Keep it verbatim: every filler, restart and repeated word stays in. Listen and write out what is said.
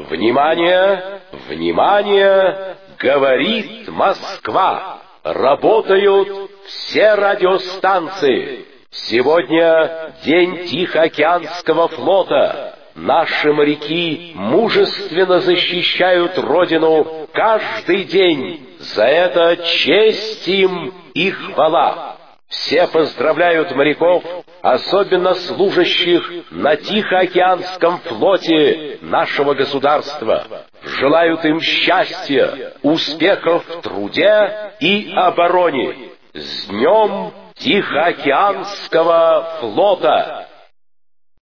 Внимание! Внимание! Говорит Москва! Работают все радиостанции! Сегодня день Тихоокеанского флота! Наши моряки мужественно защищают Родину каждый день! За это честь им и хвала! Все поздравляют моряков, особенно служащих на Тихоокеанском флоте нашего государства. Желают им счастья, успехов в труде и обороне. С днем Тихоокеанского флота!